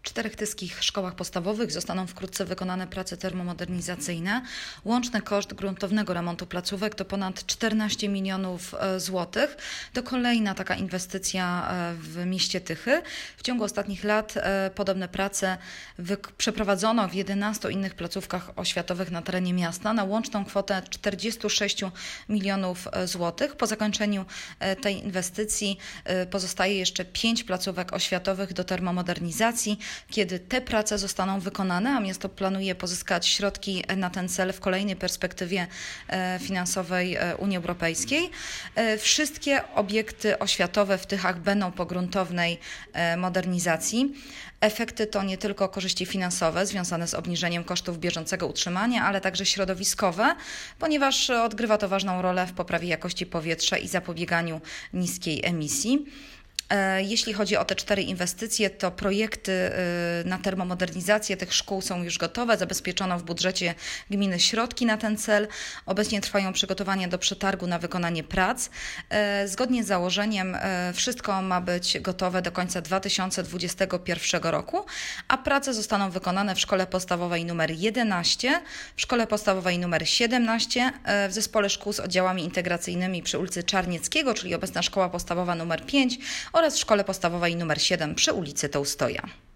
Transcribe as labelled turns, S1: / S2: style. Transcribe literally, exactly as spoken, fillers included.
S1: czterech tyskich szkołach podstawowych zostaną wkrótce wykonane prace termomodernizacyjne. Łączny koszt gruntownego remontu placówek to ponad czternaście milionów złotych. To kolejna taka inwestycja w mieście Tychy. W ciągu ostatnich lat podobne prace przeprowadzono w jedenastu innych placówkach oświatowych na terenie miasta na łączną kwotę czterdzieści sześć milionów złotych. Po zakończeniu tej inwestycji pozostaje jeszcze pięć placówek oświatowych do termomodernizacji. Kiedy te prace zostaną wykonane, a miasto planuje pozyskać środki na ten cel w kolejnej perspektywie finansowej Unii Europejskiej, wszystkie obiekty oświatowe w Tychach będą po gruntownej modernizacji. Efekty to nie tylko korzyści finansowe związane z obniżeniem kosztów bieżącego utrzymania, ale także środowiskowe, ponieważ odgrywa to ważną rolę w poprawie jakości powietrza i zapobieganiu niskiej emisji. Jeśli chodzi o te cztery inwestycje, to projekty na termomodernizację tych szkół są już gotowe. Zabezpieczono w budżecie gminy środki na ten cel. Obecnie trwają przygotowania do przetargu na wykonanie prac. Zgodnie z założeniem wszystko ma być gotowe do końca dwa tysiące dwudziestego pierwszego roku, a prace zostaną wykonane w szkole podstawowej nr jedenaście, w szkole podstawowej nr siedemnaście, w zespole szkół z oddziałami integracyjnymi przy ulicy Czarnieckiego, czyli obecna szkoła podstawowa nr pięć, oraz w szkole podstawowej nr siedem przy ulicy Tołstoja.